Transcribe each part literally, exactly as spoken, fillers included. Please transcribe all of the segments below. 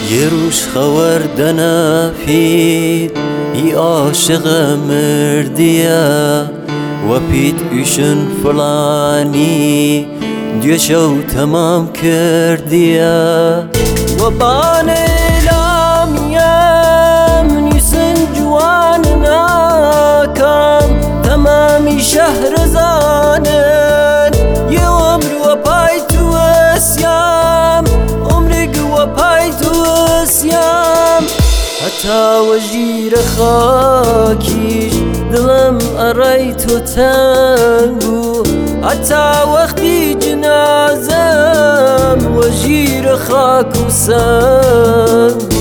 یه روش خورد نفید ای عاشق مردیه و پید ایشن فلانی دیو شو تمام کردیه و بان الامیم نیسن جوان ناکم تمامی شهر زانن یه عمر و پای تو اسیام عمرگ و پای تو اسیام حتی وجیر خاکیش دلم ارای تو تنگو حتی وقتی جنازم وجیر خاک و سنگو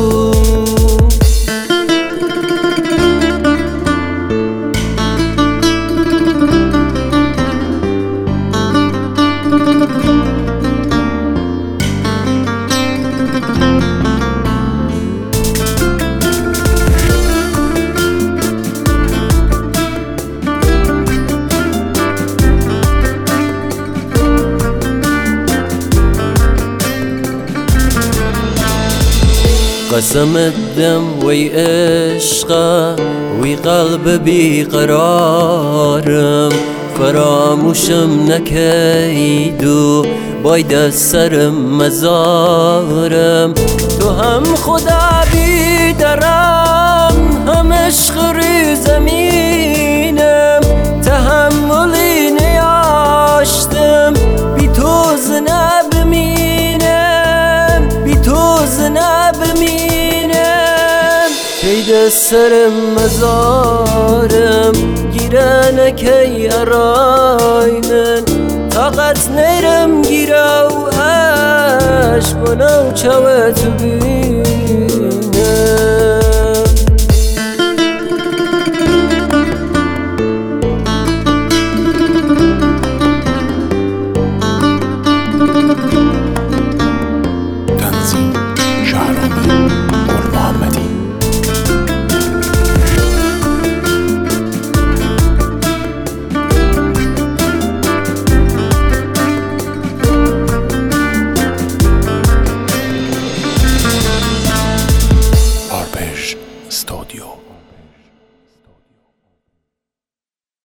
قسم الدم وي عشقه وي قلب بیقرارم فراموشم نکیدو باید سرم مزارم تو هم خدا بیدرم هم عشق روی زمینم تحملی نیاشتم بی تو زنه بمینم بی تو زنه بمینم کید سرم مزارم گیره نکی ارای من طاقت نیرم گیره و عشق و نو چوه تو بینم